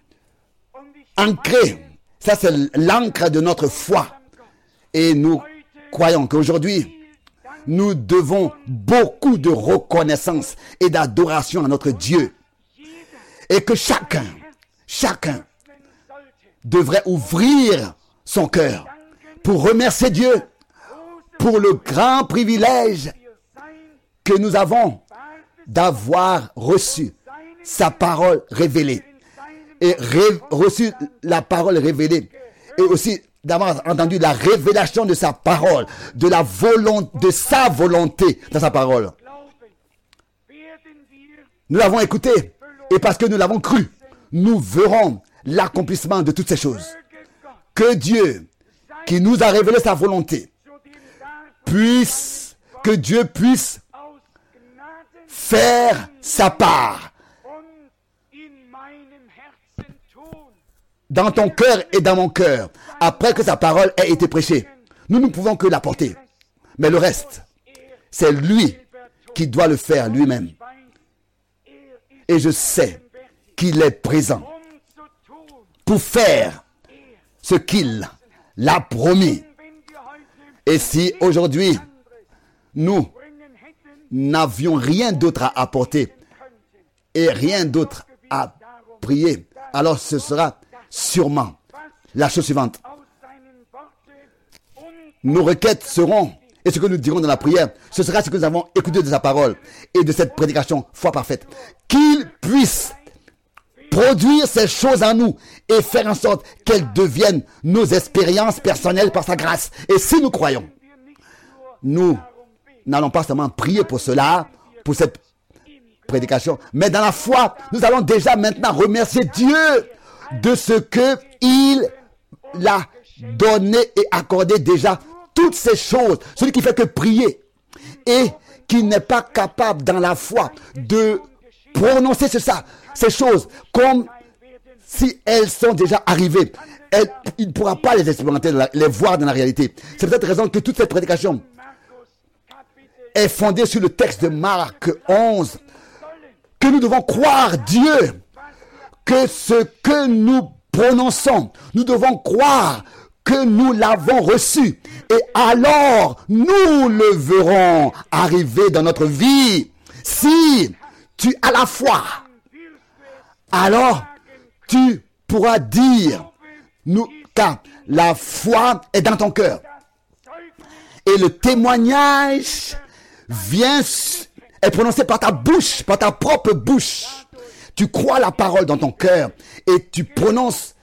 ancré. Ça, c'est l'ancre de notre foi. Et nous croyons qu'aujourd'hui, nous devons beaucoup de reconnaissance et d'adoration à notre Dieu. Et que chacun devrait ouvrir son cœur pour remercier Dieu pour le grand privilège que nous avons d'avoir reçu sa parole révélée et reçu la parole révélée et aussi d'avoir entendu la révélation de sa parole, de sa volonté dans sa parole. Nous l'avons écouté et parce que nous l'avons cru, nous verrons l'accomplissement de toutes ces choses. Que Dieu, qui nous a révélé sa volonté, que Dieu puisse faire sa part dans ton cœur et dans mon cœur, après que sa parole ait été prêchée. Nous ne pouvons que l'apporter. Mais le reste, c'est lui qui doit le faire lui-même. Et je sais qu'il est présent pour faire ce qu'il l'a promis. Et si aujourd'hui, nous n'avions rien d'autre à apporter et rien d'autre à prier, alors ce sera sûrement la chose suivante. Nos requêtes seront, et ce que nous dirons dans la prière, ce sera ce que nous avons écouté de sa parole et de cette prédication, foi parfaite. Qu'il puisse produire ces choses en nous et faire en sorte qu'elles deviennent nos expériences personnelles par sa grâce. Et si nous croyons, nous n'allons pas seulement prier pour cela, pour cette prédication, mais dans la foi, nous allons déjà maintenant remercier Dieu de ce qu'il a donné et accordé déjà toutes ces choses. Celui qui fait que prier et qui n'est pas capable dans la foi de prononcer ces choses comme si elles sont déjà arrivées. Il ne pourra pas les expérimenter, les voir dans la réalité. C'est pour cette raison que toute cette prédication est fondée sur le texte de Marc 11, que nous devons croire Dieu, que ce que nous prononçons, nous devons croire que nous l'avons reçu. Et alors, nous le verrons arriver dans notre vie. Si tu as la foi, alors tu pourras dire, car la foi est dans ton cœur. Et le témoignage est prononcé par ta bouche, par ta propre bouche. Tu crois la parole dans ton cœur et tu prononces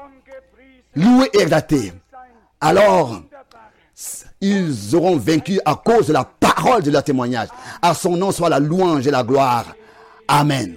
loué et exalté. Alors, ils auront vaincu à cause de la parole de leur témoignage. À son nom soit la louange et la gloire. Amen.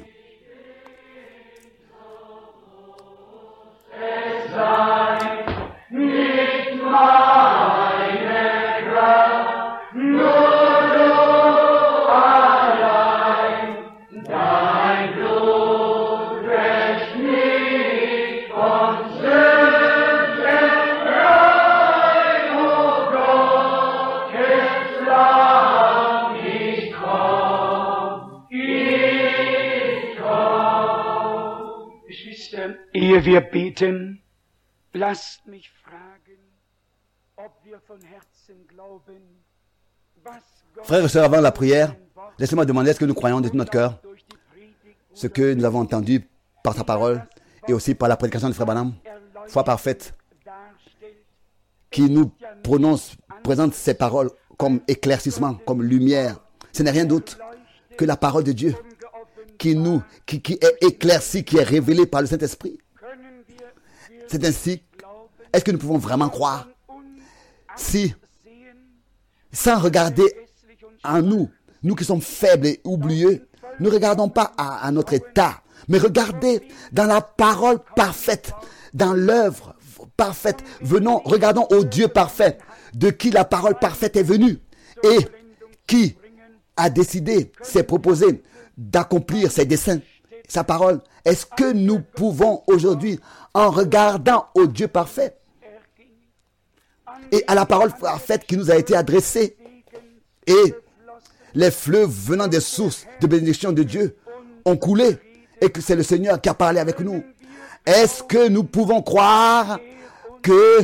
Ehe wir beten, Lasst mich fragen, ob wir von Herzen glauben, was Gott Frères et sœurs, avant la prière, laissez-moi demander, est-ce que nous croyons de tout notre cœur durch die Predigt ce que nous avons entendu par sa parole et aussi par la prédication de Frère Branham, foi parfaite, darstellt, qui nous présente ces paroles comme éclaircissement, comme lumière. Ce n'est rien d'autre que la parole de Dieu qui est éclaircie, qui est révélée par le Saint-Esprit. können wir C'est ainsi. Est-ce que nous pouvons vraiment croire si, sehen, sans regarder en nous, nous qui sommes faibles et oublieux, ne regardons pas à notre état, mais regardez dans la parole parfaite, dans l'œuvre parfaite. Regardons au Dieu parfait, de qui la parole parfaite est venue et qui a décidé, s'est proposé d'accomplir ses desseins, sa parole. Est-ce que nous pouvons aujourd'hui, en regardant au Dieu parfait et à la parole parfaite qui nous a été adressée, et les fleuves venant des sources de bénédiction de Dieu ont coulé, et que c'est le Seigneur qui a parlé avec nous, est-ce que nous pouvons croire que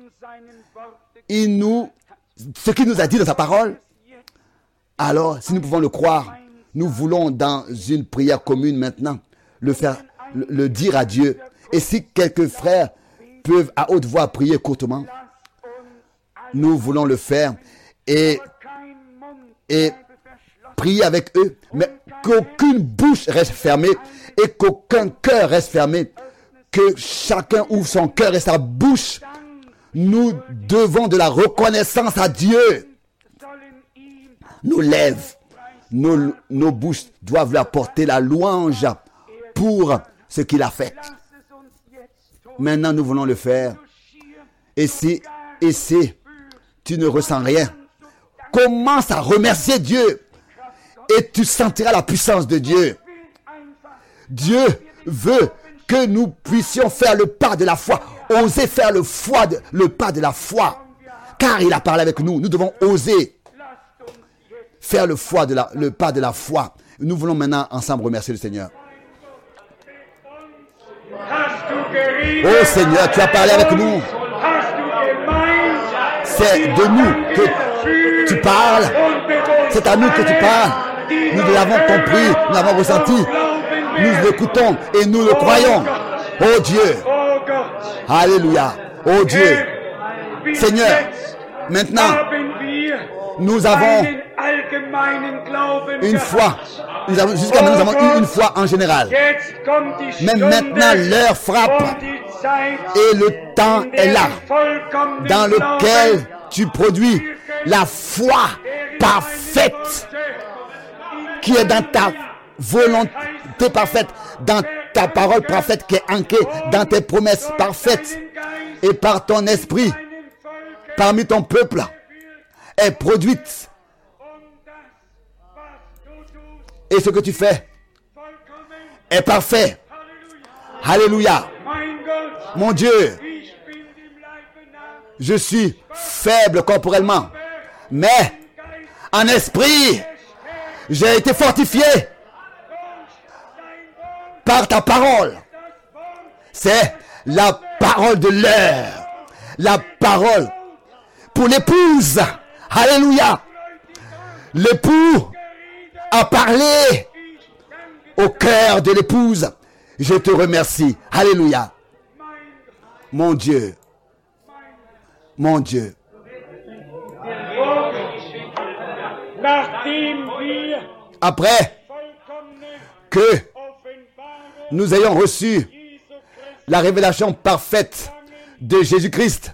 ce qu'il nous a dit dans sa parole? Alors, si nous pouvons le croire, nous voulons dans une prière commune maintenant le dire à Dieu. Et si quelques frères peuvent à haute voix prier courtement, nous voulons le faire et prier avec eux, mais qu'aucune bouche reste fermée et qu'aucun cœur reste fermé, que chacun ouvre son cœur et sa bouche. Nous devons de la reconnaissance à Dieu. Nous lève, nos bouches doivent lui apporter la louange pour ce qu'il a fait. Maintenant, nous voulons le faire. Et si tu ne ressens rien, commence à remercier Dieu et tu sentiras la puissance de Dieu. Dieu veut que nous puissions faire le pas de la foi, oser faire le pas de la foi, car il a parlé avec nous. Nous devons oser faire le pas de la foi. Nous voulons maintenant ensemble remercier le Seigneur. Oh Seigneur, tu as parlé avec nous. C'est de nous que tu parles. C'est à nous que tu parles. Nous l'avons compris, nous l'avons ressenti. Nous l'écoutons et nous le croyons. Oh Dieu. Alléluia. Oh Dieu. Seigneur, maintenant, nous avons une foi. Jusqu'à maintenant, nous avons eu une foi en général. Mais maintenant, l'heure frappe et le temps est là, dans lequel tu produis la foi parfaite qui est dans ta volonté parfaite, dans ta parole parfaite qui est ancrée dans tes promesses parfaites, et par ton esprit parmi ton peuple est produite. Et ce que tu fais est parfait. Alléluia. Mon Dieu, je suis faible corporellement, mais en esprit, j'ai été fortifié par ta parole. C'est la parole de l'heure, la parole pour l'épouse. Alléluia. L'époux a parlé au cœur de l'épouse. Je te remercie. Alléluia. Mon Dieu. Mon Dieu. Après que nous ayons reçu la révélation parfaite de Jésus-Christ,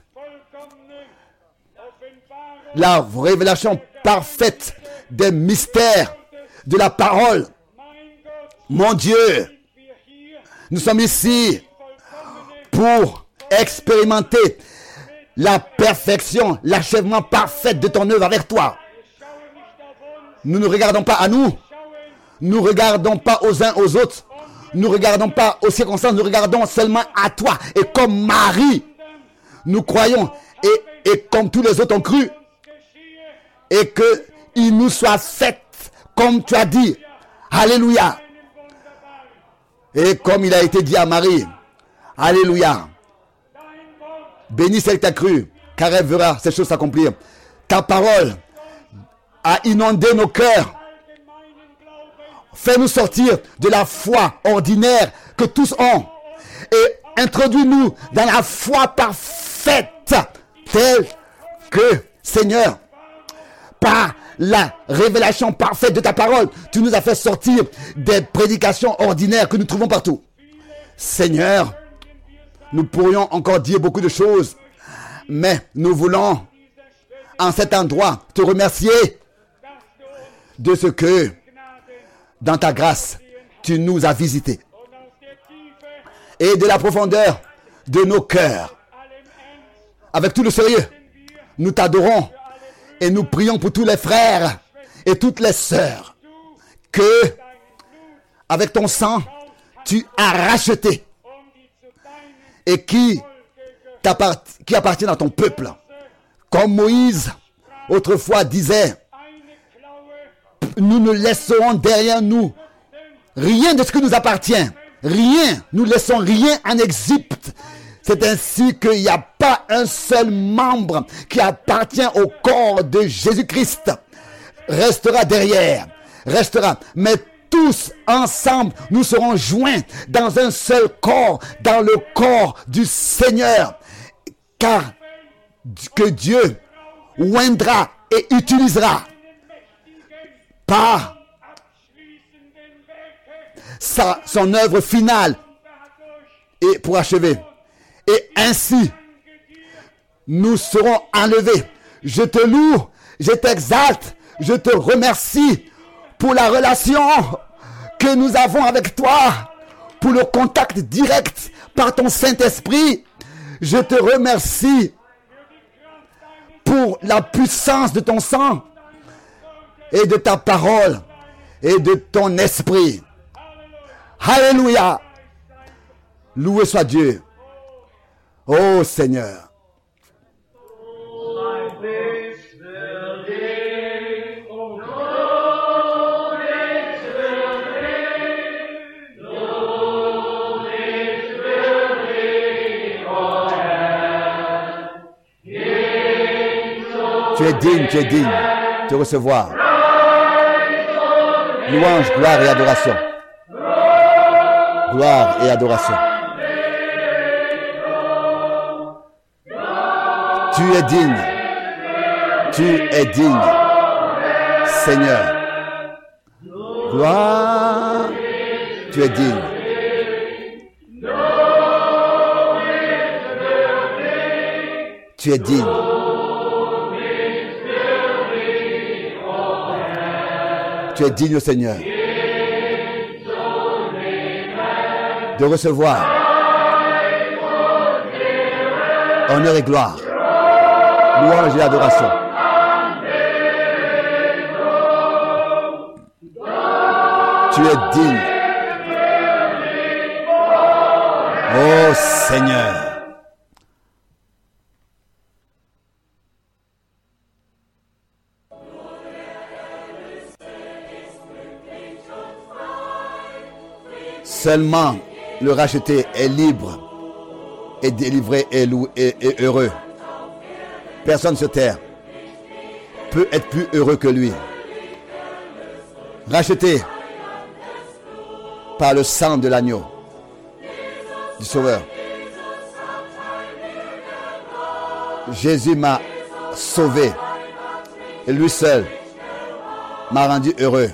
la révélation parfaite des mystères de la parole, mon Dieu, nous sommes ici pour expérimenter la perfection, l'achèvement parfait de ton œuvre avec toi. Nous ne regardons pas à nous, nous ne regardons pas aux uns aux autres, nous ne regardons pas aux circonstances, nous regardons seulement à toi. Et comme Marie, nous croyons, et comme tous les autres ont cru, et qu'il nous soit fait comme tu as dit. Alléluia. Et comme il a été dit à Marie, alléluia, Bénis celle qui t'a cru, car elle verra ces choses s'accomplir. Ta parole a inondé nos cœurs. Fais-nous sortir de la foi ordinaire que tous ont et introduis-nous dans la foi parfaite, telle que, Seigneur, par la révélation parfaite de ta parole, tu nous as fait sortir des prédications ordinaires que nous trouvons partout. Seigneur, nous pourrions encore dire beaucoup de choses, mais nous voulons en cet endroit te remercier de ce que dans ta grâce tu nous as visités et de la profondeur de nos cœurs. Avec tout le sérieux, nous t'adorons et nous prions pour tous les frères et toutes les sœurs que, avec ton sang, tu as racheté et qui appartiennent à ton peuple. Comme Moïse autrefois disait, nous ne laisserons derrière nous rien de ce qui nous appartient. Rien. Nous ne laissons rien en Égypte. C'est ainsi qu'il n'y a pas un seul membre qui appartient au corps de Jésus-Christ. Restera derrière. Restera. Mais tous ensemble, nous serons joints dans un seul corps, dans le corps du Seigneur. Car que Dieu oindra et utilisera par son œuvre finale et pour achever. Et ainsi, nous serons enlevés. Je te loue, je t'exalte, je te remercie pour la relation que nous avons avec toi, pour le contact direct par ton Saint-Esprit. Je te remercie pour la puissance de ton sang et de ta parole et de ton esprit. Alléluia. Loué soit Dieu. Oh Seigneur. Tu es digne de recevoir louange, gloire et adoration. Gloire et adoration. Tu es digne. Tu es digne. Seigneur. Gloire. Tu es digne. Tu es digne. Tu es digne, Seigneur, de recevoir honneur et gloire, louange et adoration. Tu es digne. Oh Seigneur. Seulement le racheté est libre et délivré et loué et heureux. Personne sur terre peut être plus heureux que lui. Racheté par le sang de l'agneau du Sauveur. Jésus m'a sauvé et lui seul m'a rendu heureux.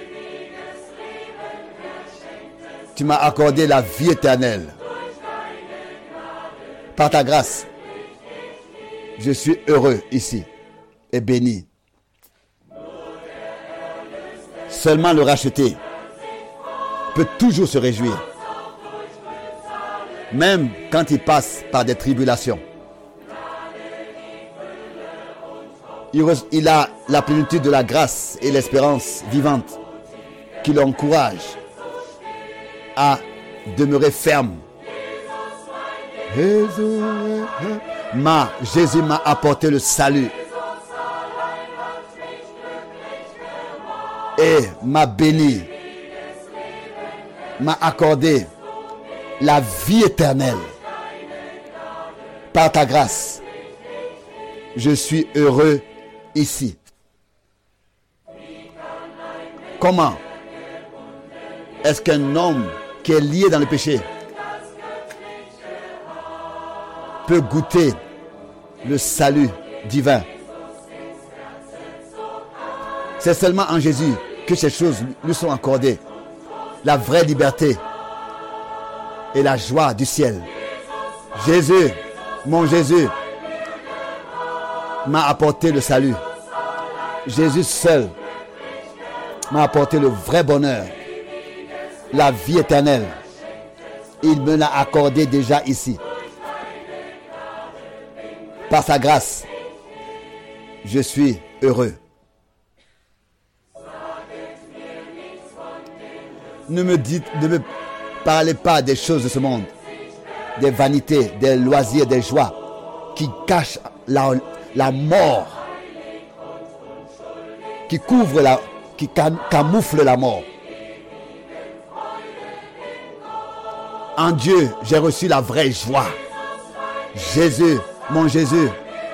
Tu m'as accordé la vie éternelle. Par ta grâce, je suis heureux ici et béni. Seulement le racheté peut toujours se réjouir, même quand il passe par des tribulations. Il a la plénitude de la grâce et l'espérance vivante qui l'encourage à demeurer ferme. Jésus m'a apporté le salut et m'a béni, m'a accordé la vie éternelle Par ta grâce, je suis heureux ici. Comment est-ce qu'un homme qui est lié dans le péché peut goûter le salut divin? C'est seulement en Jésus que ces choses lui sont accordées. La vraie liberté et la joie du ciel. Jésus, mon Jésus, m'a apporté le salut. Jésus seul m'a apporté le vrai bonheur, la vie éternelle. Il me l'a accordé déjà ici. Par sa grâce, je suis heureux. Ne me parlez pas des choses de ce monde, des vanités, des loisirs, des joies qui cachent la mort, qui camouflent la mort. En Dieu, j'ai reçu la vraie joie. Jésus, mon Jésus,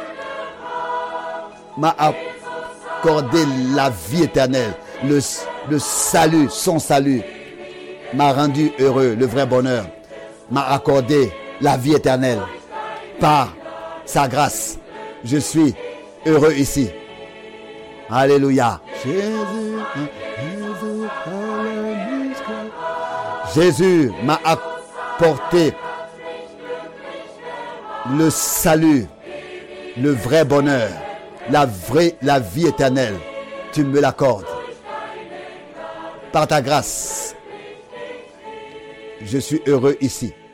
m'a accordé la vie éternelle, le salut, son salut, m'a rendu heureux, le vrai bonheur, m'a accordé la vie éternelle. Par sa grâce, je suis heureux ici. Alléluia. Jésus m'a apporté le salut, le vrai bonheur, la vie éternelle. Tu me l'accordes. Par ta grâce, je suis heureux ici.